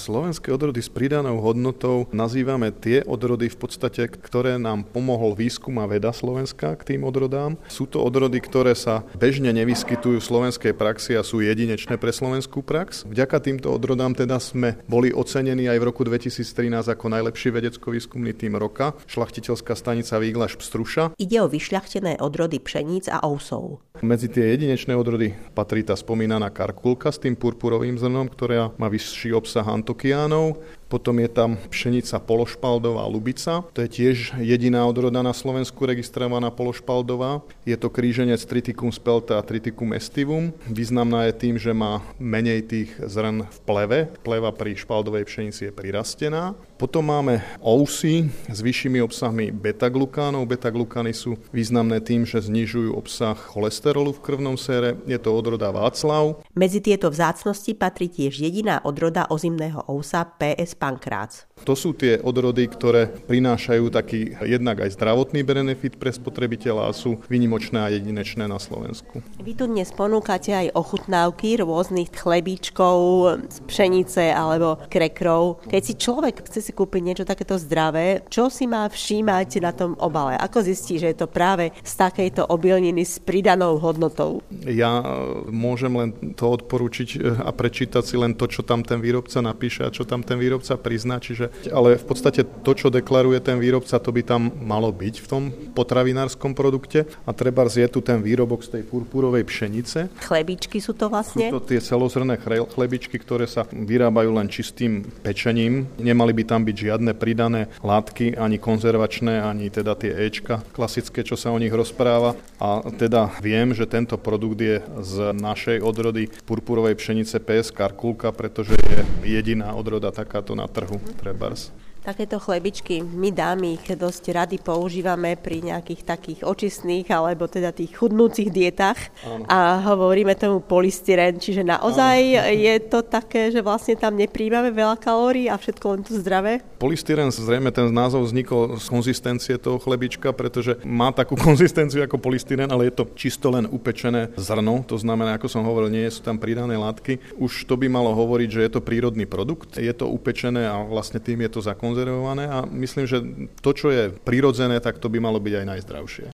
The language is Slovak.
Slovenské odrody s pridanou hodnotou nazývame tie odrody v podstate, ktoré nám pomohol výskum a veda Slovenska k tým odrodám. Sú to odrody, ktoré sa bežne nevyskytujú v slovenskej praxi a sú jedinečné pre slovenskú prax. Vďaka týmto odrodám teda sme boli ocenení aj v roku 2013 ako najlepší vedecko-výskumný tím roka, šľachtiteľská stanica Výglaš Pstruša. Ide o vyšľachtené odrody pšeníc a ovsov. Medzi tie jedinečné odrody patrí tá spomínaná karkulka s tým purpurovým zrnom, ktorá má vyšší obsah antokiánov. Potom je tam pšenica pološpaldová lubica. To je tiež jediná odroda na Slovensku registrovaná pološpaldová. Je to kríženec Triticum spelta a Triticum aestivum. Významná je tým, že má menej tých zrn v pleve. Pleva pri špaldovej pšenici je prirastená. Potom máme ousy s vyššími obsahmi beta-glukánov. Beta-glukány sú významné tým, že znižujú obsah cholesterolu v krvnom sére. Je to odroda Václav. Medzi tieto vzácnosti patrí tiež jediná odroda ozimného ousa PS Pankrác. To sú tie odrody, ktoré prinášajú taký jednak aj zdravotný benefit pre spotrebiteľa a sú výnimočné a jedinečné na Slovensku. Vy tu dnes ponúkate aj ochutnávky rôznych chlebíčkov z pšenice alebo krekrov. Keď si človek chce si kúpiť niečo takéto zdravé, čo si má všímať na tom obale? Ako zistí, že je to práve z takejto obilniny s pridanou hodnotou? Ja môžem len to odporúčiť a prečítať si len to, čo tam ten výrobca napíše a čo tam ten výrobca prizná, ale v podstate to, čo deklaruje ten výrobca, to by tam malo byť v tom potravinárskom produkte. A trebárs je tu ten výrobok z tej purpurovej pšenice. Chlebíčky sú to vlastne? Sú to tie celozrné chlebičky, ktoré sa vyrábajú len čistým pečením. Nemali by tam byť žiadne pridané látky, ani konzervačné, ani teda tie Ečka klasické, čo sa o nich rozpráva. A teda viem, že tento produkt je z našej odrody purpurovej pšenice PS Karkulka, pretože je jediná odroda takáto na trhu. Trebárs. Takéto chlebičky my dámy ich dosť rady používame pri nejakých takých očistných alebo teda tých chudnúcich dietách. Áno. A hovoríme tomu polystyren, čiže naozaj je to také, že vlastne tam nepríjmame veľa kalórií a všetko len to zdravé? Polystyren, zrejme ten názov vznikol z konzistencie toho chlebička, pretože má takú konzistenciu ako polystyren, ale je to čisto len upečené zrno, to znamená, ako som hovoril, nie sú tam pridané látky. Už to by malo hovoriť, že je to prírodný produkt, je to upečené a vlastne tým je to zakonzervované a myslím, že to, čo je prirodzené, tak to by malo byť aj najzdravšie.